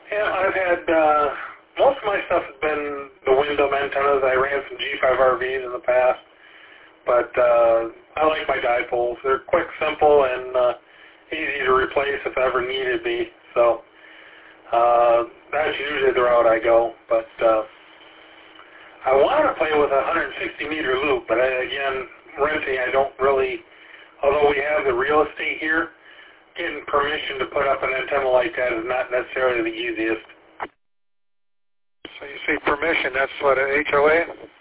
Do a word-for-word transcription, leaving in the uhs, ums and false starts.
Yeah, I've had, uh, most of my stuff has been the Wyndham antennas. I ran some G five R Vs in the past, but uh, I like my dipoles. They're quick, simple, and uh, easy to replace if ever needed be. So uh, that's usually the route I go. But uh, I want to play with a one hundred sixty meter loop, but I, again, renting, I don't really, although we have the real estate here, getting permission to put up an antenna like that is not necessarily the easiest. So you say permission, that's what, an H O A?